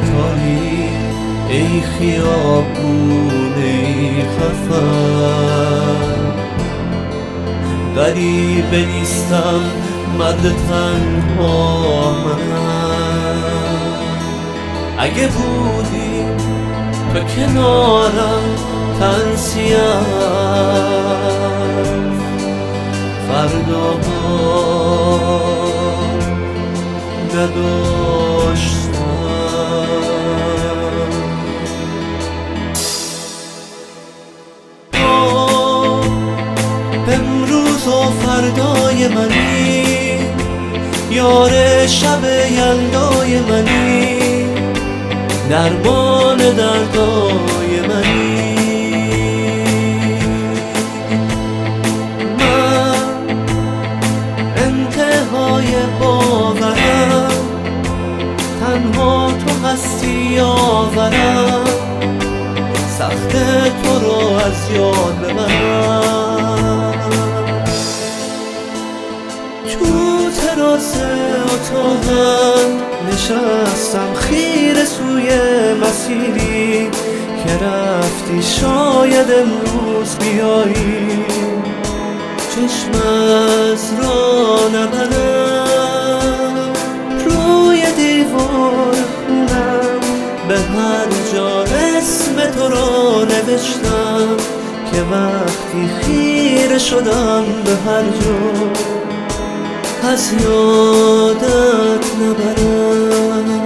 تاری، ای خیابون ای خفن. غریبه نیستم مرد تنها منم، اگه بودی تو کنارم تنسیم فردا نداشتم. امروز و فردای منی، یار شب یلدای منی، درمان دردای منی. من انتهای باورم، تنها تو هستی یاورم، سخت تو رو از یاد ببرم. تو تراس اتاقم نشستم خیره سوی مسیری که رفتی، شاید امروز بیایی. چشم از راه نبرم، روی دیوار خونم به هر جا اسم تو رو نوشتم که وقتی خیره شدم به هر جا از یادت نبرم.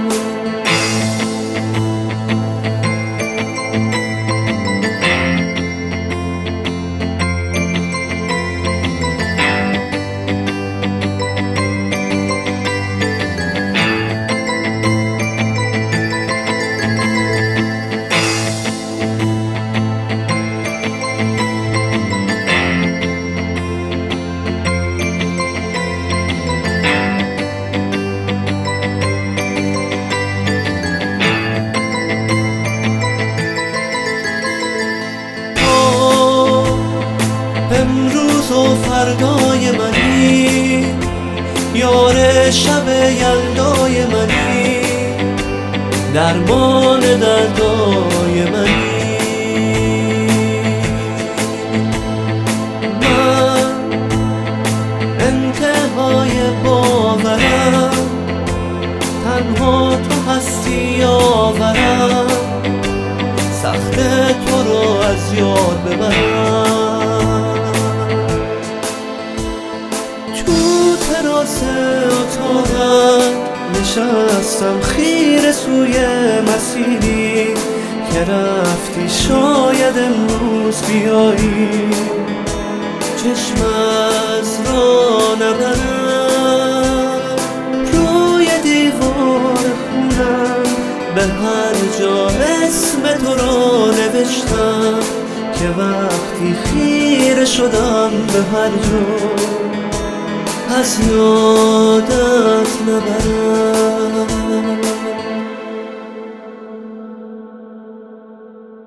امروز و فردای منی، یار شب یلدای منی، درمان دردای منی. من انتهای باورم، تنها تو هستی یاورم، سخت تو رو از یاد ببرم. تراس اتاقم نشستم خیره سوی مسیری که رفتی، شاید امروز بیایی. چشم از راه نبرم، روی دیوار خونم به هر جا اسم تو رو نوشتم که وقتی خیره شدم به هر جا از یادت